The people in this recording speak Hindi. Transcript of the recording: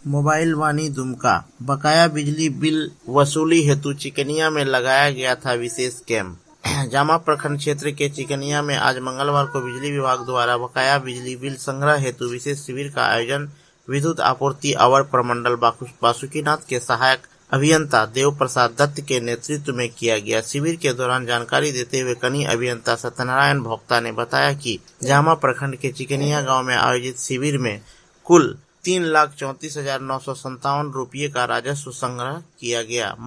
मोबाइल वाणी दुमका। बकाया बिजली बिल वसूली हेतु चिकनिया में लगाया गया था विशेष कैंप। जामा प्रखंड क्षेत्र के चिकनिया में आज मंगलवार को बिजली विभाग द्वारा बकाया बिजली बिल संग्रह हेतु विशेष शिविर का आयोजन विद्युत आपूर्ति अवर प्रमंडल बासुकीनाथ के सहायक अभियंता देव प्रसाद दत्त के नेतृत्व में किया गया। शिविर के दौरान जानकारी देते हुए कनीय अभियंता सत्यनारायण भोक्ता ने बताया कि जामा प्रखंड के चिकनिया गांव में आयोजित शिविर में कुल 3,34,957 रुपये का राजस्व संग्रह किया गया।